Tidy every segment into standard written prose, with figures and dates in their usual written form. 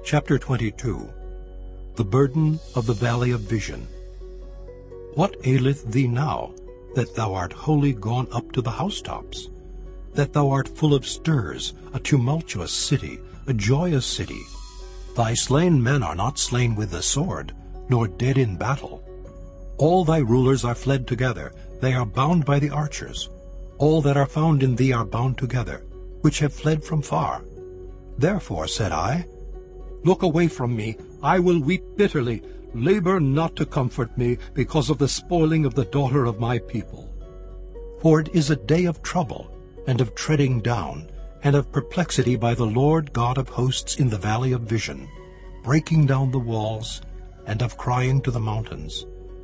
Chapter 22. The Burden of the Valley of Vision. What aileth thee now, that thou art wholly gone up to the housetops? That thou art full of stirs, a tumultuous city, a joyous city? Thy slain men are not slain with the sword, nor dead in battle. All thy rulers are fled together, they are bound by the archers. All that are found in thee are bound together, which have fled from far. Therefore said I, Look away from me, I will weep bitterly. Labor not to comfort me, because of the spoiling of the daughter of my people. For it is a day of trouble, and of treading down, and of perplexity by the Lord God of hosts in the valley of vision, breaking down the walls, and of crying to the mountains.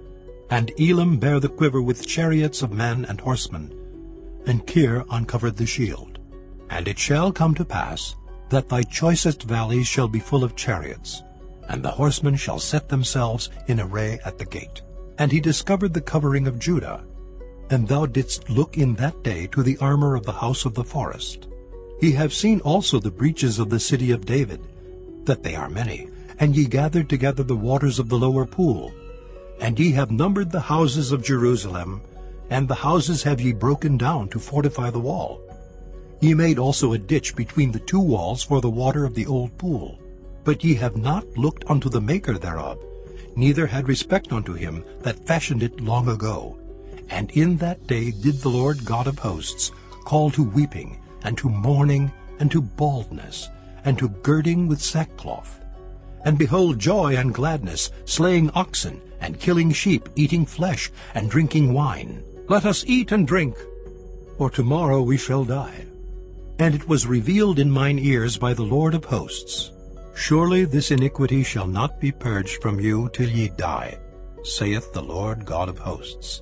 And Elam bare the quiver with chariots of men and horsemen, and Kir uncovered the shield. And it shall come to pass, that thy choicest valleys shall be full of chariots, and the horsemen shall set themselves in array at the gate. And he discovered the covering of Judah. And thou didst look in that day to the armor of the house of the forest. Ye have seen also the breaches of the city of David, that they are many, and ye gathered together the waters of the lower pool. And ye have numbered the houses of Jerusalem, and the houses have ye broken down to fortify the wall. Ye made also a ditch between the two walls for the water of the old pool. But ye have not looked unto the maker thereof, neither had respect unto him that fashioned it long ago. And in that day did the Lord God of hosts call to weeping, and to mourning, and to baldness, and to girding with sackcloth. And behold, joy and gladness, slaying oxen, and killing sheep, eating flesh, and drinking wine. Let us eat and drink, for tomorrow we shall die. And it was revealed in mine ears by the Lord of hosts, Surely this iniquity shall not be purged from you till ye die, saith the Lord God of hosts.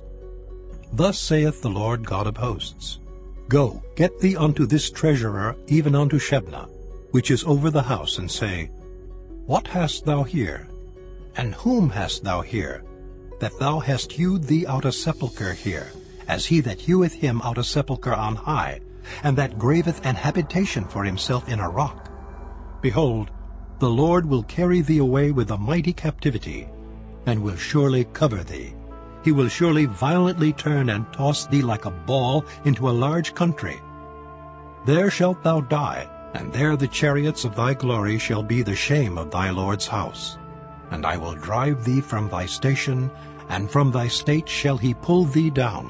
Thus saith the Lord God of hosts, Go, get thee unto this treasurer, even unto Shebna, which is over the house, and say, What hast thou here? And whom hast thou here, that thou hast hewed thee out a sepulchre here, as he that heweth him out a sepulchre on high, and that graveth an habitation for himself in a rock? Behold, the Lord will carry thee away with a mighty captivity, and will surely cover thee. He will surely violently turn and toss thee like a ball into a large country. There shalt thou die, and there the chariots of thy glory shall be the shame of thy Lord's house. And I will drive thee from thy station, and from thy state shall he pull thee down.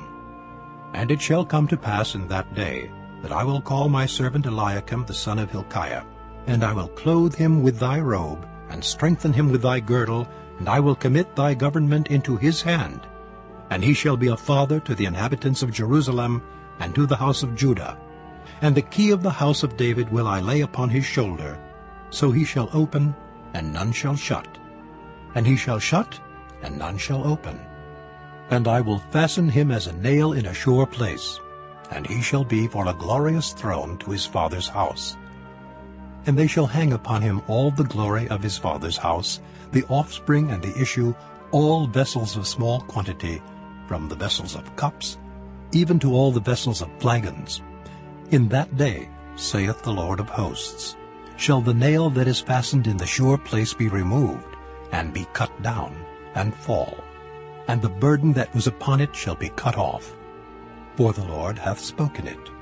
And it shall come to pass in that day, that I will call my servant Eliakim the son of Hilkiah, and I will clothe him with thy robe, and strengthen him with thy girdle, and I will commit thy government into his hand. And he shall be a father to the inhabitants of Jerusalem, and to the house of Judah. And the key of the house of David will I lay upon his shoulder, so he shall open, and none shall shut. And he shall shut, and none shall open. And I will fasten him as a nail in a sure place, and he shall be for a glorious throne to his father's house. And they shall hang upon him all the glory of his father's house, the offspring and the issue, all vessels of small quantity, from the vessels of cups, even to all the vessels of flagons. In that day, saith the Lord of hosts, shall the nail that is fastened in the sure place be removed, and be cut down, and fall, and the burden that was upon it shall be cut off. For the Lord hath spoken it.